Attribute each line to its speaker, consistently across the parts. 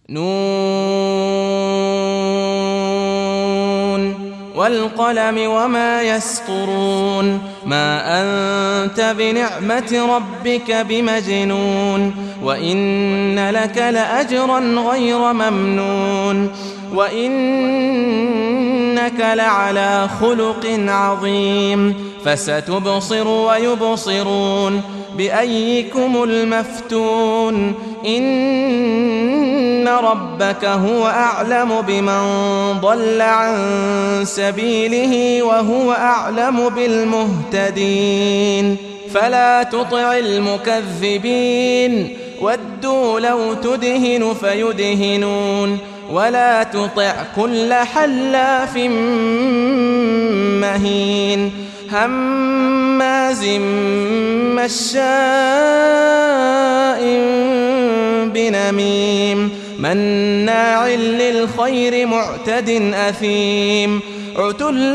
Speaker 1: نون والقلم وما يسطرون ما أنت بنعمة ربك بمجنون وإن لك لأجرا غير ممنون وإنك لعلى خلق عظيم فستبصر ويبصرون بأيكم المفتون إن ربك هو أعلم بمن ضل عن سبيله وهو أعلم بالمهتدين فلا تطع المكذبين ودوا لو تدهن فيدهنون ولا تطع كل حلاف مهين هماز مشاء بنميم مناع للخير معتد أثيم عتل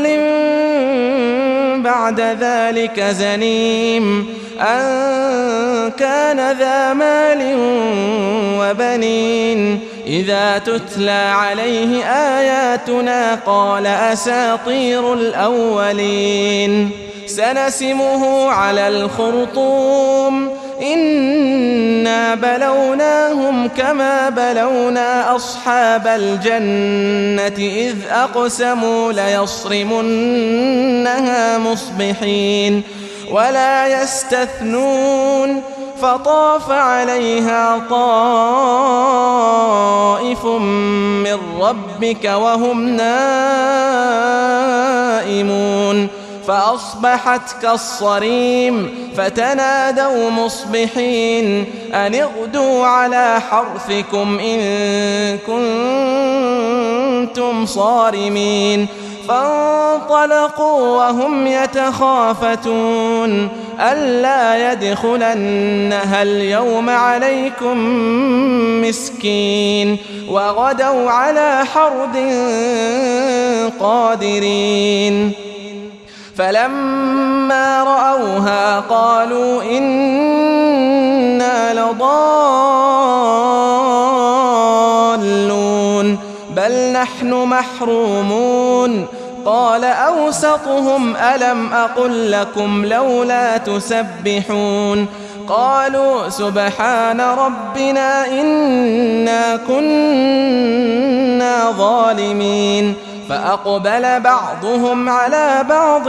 Speaker 1: بعد ذلك زنيم أن كان ذا مال وبنين إذا تتلى عليه آياتنا قال أساطير الأولين سنسمه على الخرطوم إنا بلوناهم كما بلونا أصحاب الجنة إذ أقسموا ليصرمنها مصبحين ولا يستثنون فطاف عليها طائف من ربك وهم نائمون فأصبحت كالصريم فتنادوا مصبحين أن اغدوا على حرثكم إن كنتم صارمين فانطلقوا وهم يتخافتون ألا يدخلنها اليوم عليكم مسكين وغدوا على حرد قادرين فلما رأوها قالوا إنا لضالون بل نحن محرومون قال أوسطهم ألم أقل لكم لولا تسبحون قالوا سبحان ربنا إنا كنا ظالمين فأقبل بعضهم على بعض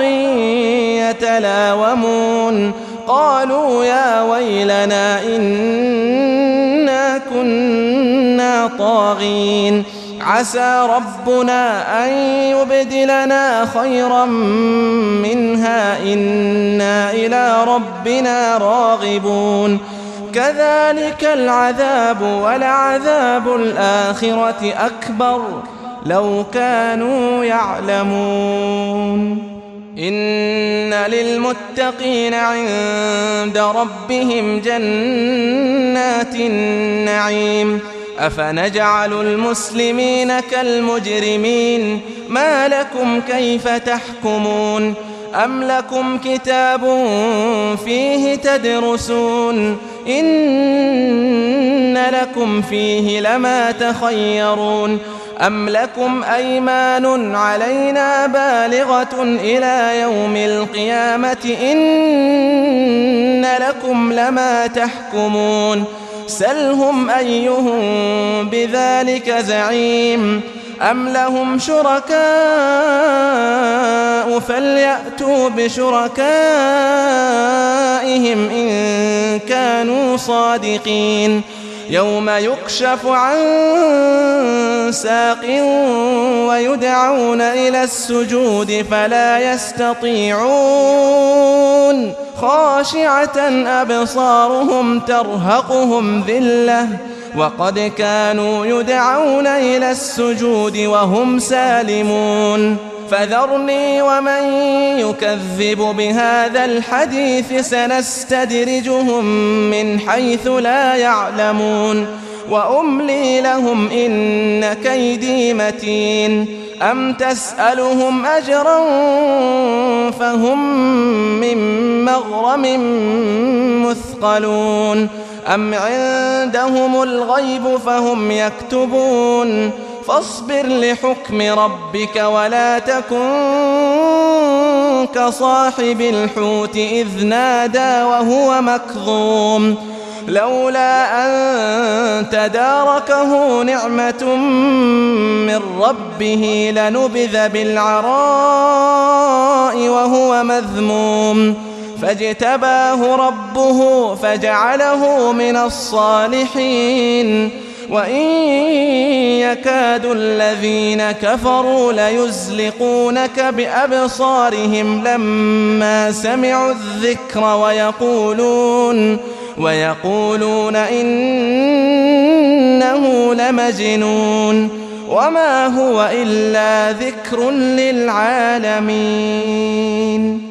Speaker 1: يتلاومون قالوا يا ويلنا إنا كنا طاغين عسى ربنا أن يبدلنا خيرا منها إنا إلى ربنا راغبون كذلك العذاب ولعذاب الآخرة أكبر لو كانوا يعلمون إن للمتقين عند ربهم جنات النعيم أفنجعل المسلمين كالمجرمين ما لكم كيف تحكمون أم لكم كتاب فيه تدرسون إن لكم فيه لما تخيرون أم لكم أيمان علينا بالغة إلى يوم القيامة إن لكم لما تحكمون سلهم أيهم بذلك زعيم أم لهم شركاء فليأتوا بشركائهم إن كانوا صادقين يوم يكشف عن ساق ويدعون إلى السجود فلا يستطيعون خاشعة أبصارهم ترهقهم ذلة وقد كانوا يدعون إلى السجود وهم سالمون فذرني ومن يكذب بهذا الحديث سنستدرجهم من حيث لا يعلمون وأملي لهم إن كيدي متين أم تسألهم أجرا فهم من مغرم مثقلون أم عندهم الغيب فهم يكتبون فاصبر لحكم ربك ولا تكن كصاحب الحوت إذ نادى وهو مكظوم لولا أن تداركه نعمة من ربه لنبذ بالعراء وهو مذموم فاجتباه ربه فجعله من الصالحين وإن يكاد الذين كفروا ليزلقونك بأبصارهم لما سمعوا الذكر ويقولون إنه لمجنون وما هو إلا ذكر للعالمين.